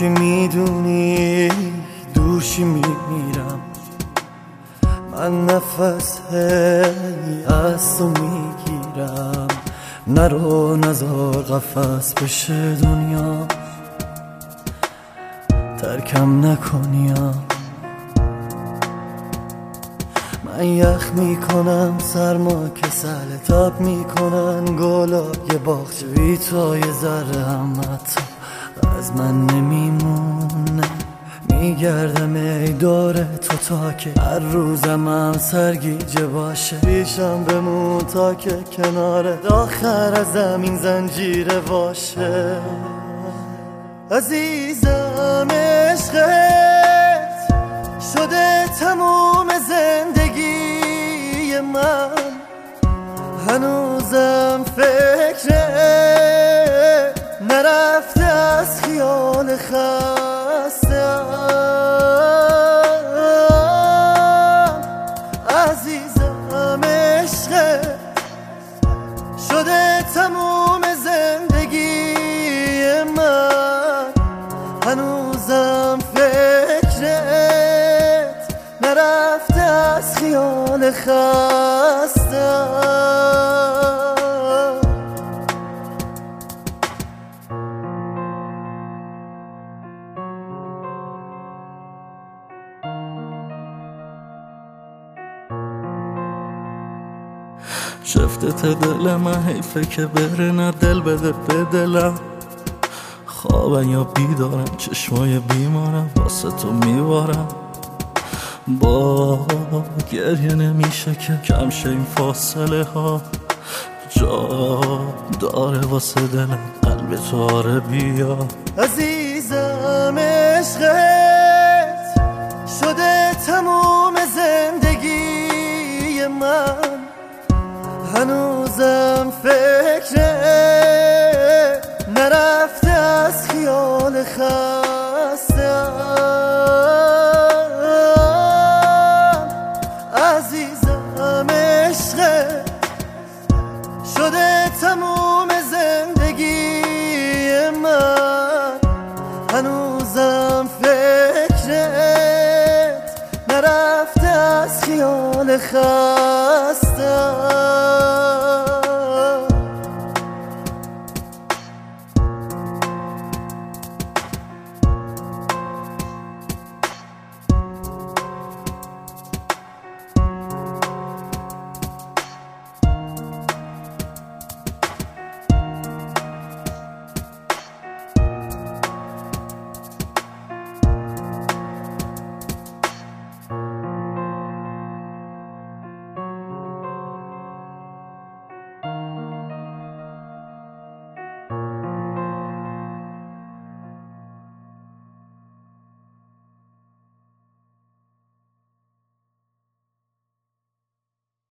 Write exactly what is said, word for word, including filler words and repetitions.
که میدونی دوشی میمیرم، من نفس هی از تو میگیرم. نرو نزار قفس بشه دنیا، ترکم نکنیا. من یخ میکنم سرما کسل تاب میکنن گلای باغچه، بی تو یه ذره هم حتی از من نمیمونه. میگردم ای دور تو تا که هر روزم هم سرگیجه باشه. پیشم بمون تا که کنارت آخر از زمین زنجیره باشه. عزیزم عشقت شده تموم زندگی من، هنوزم فکر نرفته از خیال خستم. عزیزم عشقت شده تموم زندگی من، هنوزم فکرت نرفته از خیال خستم. شفتت دل من حیفه که بره، نه دل بده به دلم. خوابن یا بیدارم چشمای بیمارم واسه تو میوارم. با گریه نمیشه که کم شه این فاصله ها، جا داره واسه دلم قلب تو آره بیا. عزیزم عشقت شده تموم زندگی من، هنوزم فکر نرفته از خیال خستم. عزیزم عشقت شده تموم زندگی من، هنوزم فکرت نرفته از خیال خستم.